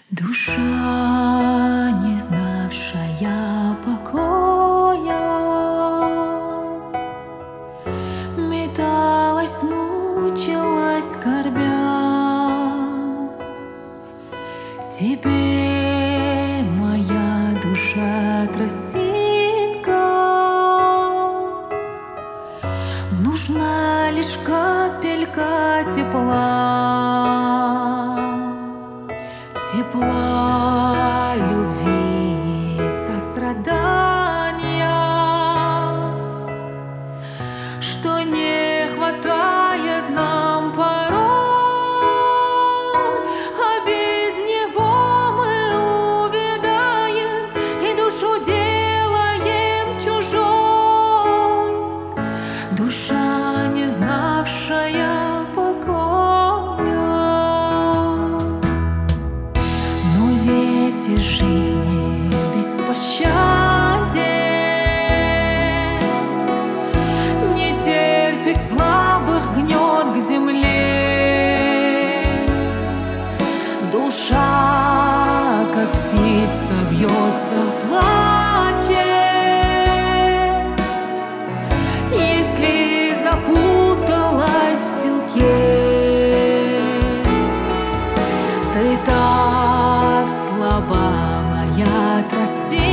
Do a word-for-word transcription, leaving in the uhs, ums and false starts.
Душа, не знавшая покоя, металась, мучилась, скорбя. Тебе, моя душа, тростинка, нужна лишь капелька тепла. Тепла, любви, сострадания, что не хватает нам порой, а без него мы увядаем и душу делаем чужой. Душа, не знавшая покоя. Ветер жизни беспощаден, не терпит слабых, гнет к земле. Душа, как птица, бьется, плачет, если запуталась в селке. Ты так слаба, моя тростинка,